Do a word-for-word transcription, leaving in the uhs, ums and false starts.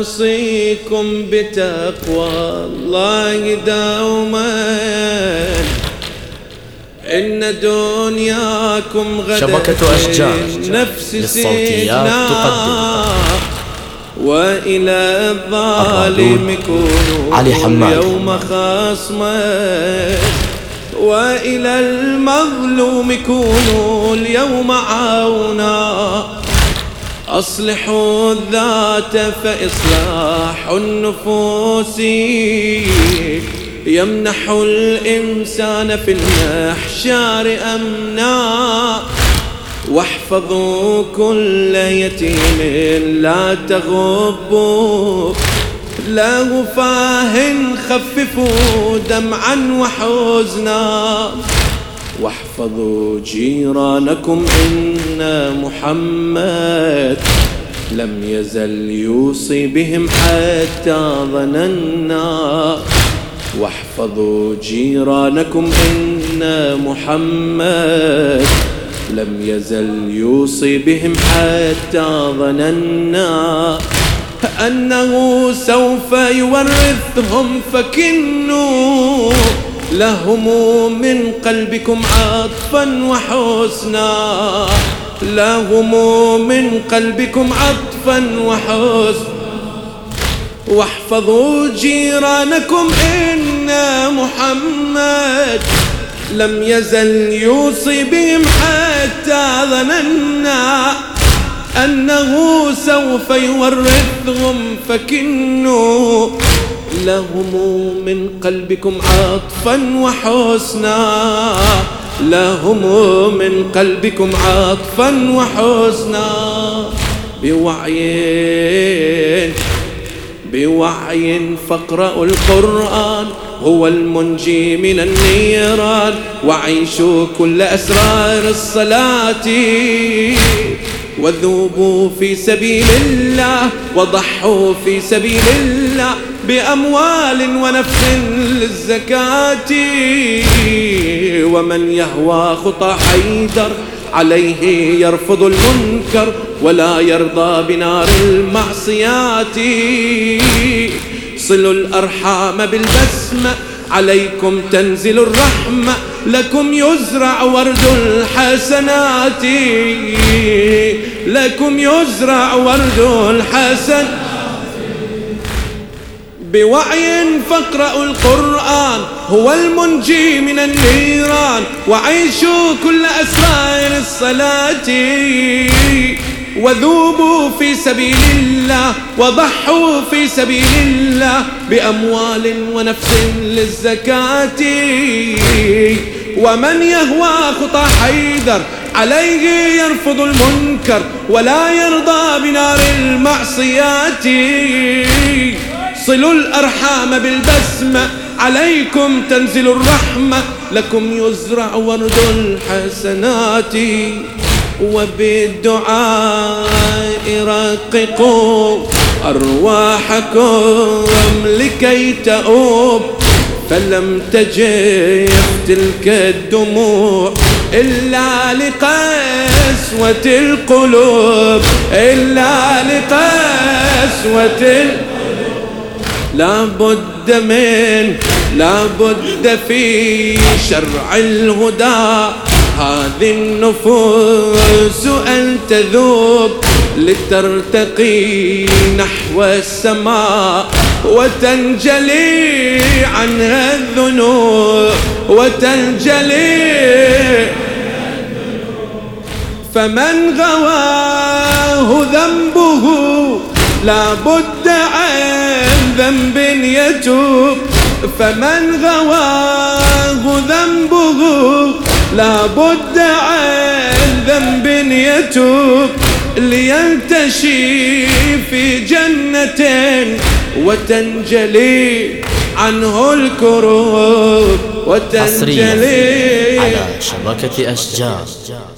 أوصيكم بتقوى الله دوما، إن دنياكم غدا شبكة أشجار نفس للصوتيات تقدم وإلى الظالم كونوا يوم خصمه، وإلى المظلوم كونوا اليوم عونا. أصلحوا الذات فإصلاح النفوس يمنح الإنسان في المحشار أمنا. واحفظوا كل يتيم لا تغبوا، له فاه خففوا دمعا وحزنا. واحفظوا جيرانكم إن محمد لم يزل يوصي بهم حتى ظننا. واحفظوا جيرانكم إن محمد لم يزل يوصي بهم حتى ظننا أنه سوف يورثهم، فكنوا لهم من قلبكم عطفا وحسنا، لهم من قلبكم عطفا وحسنا. واحفظوا جيرانكم إن محمد لم يزل يوصي بهم حتى ظننا أنه سوف يورثهم، فكنوا لهم من قلبكم عطفا وحسنا، لهم من قلبكم عطفا وحسنا. بوعي بوعي فاقرأوا القرآن هو المنجي من النيران، وعيشوا كل أسرار الصلاة وذوبوا في سبيل الله، وضحوا في سبيل الله بأموال ونفس للزكاة. ومن يهوى خطى حيدر عليه يرفض المنكر ولا يرضى بنار المعصيات. صلوا الأرحام بالبسمة عليكم تنزل الرحمة، لكم يزرع ورد الحسنات، لكم يزرع ورد الحسن. بوعي فاقرأوا القرآن هو المنجي من النيران، وعيشوا كل أسرار الصلاة وذوبوا في سبيل الله، وضحوا في سبيل الله بأموال ونفس للزكاة. ومن يهوى خطى حيدر عليه يرفض المنكر ولا يرضى بنار المعصيات. صلوا الأرحام بالبسمة عليكم تنزل الرحمة، لكم يزرع ورد الحسنات. وبالدعاء رققوا أرواحكم لكي تؤوب، فلم تجف تلك الدموع إلا لقسوة القلوب، إلا لقسوة القلوب. لا بد من لا بد في شرع الهدى هذه النفوس أن تذوب، لترتقي نحو السماء وتنجلي عنها الذنوب، وتنجلي. فمن غواه ذنبه لا بد عن ذنب يتوب، فمن غواه ذنبه لا بد عن ذنب يتوب، لينتشي في جنة وتنجلي عنه الكروب، وتنجلي على شبكة أشجار.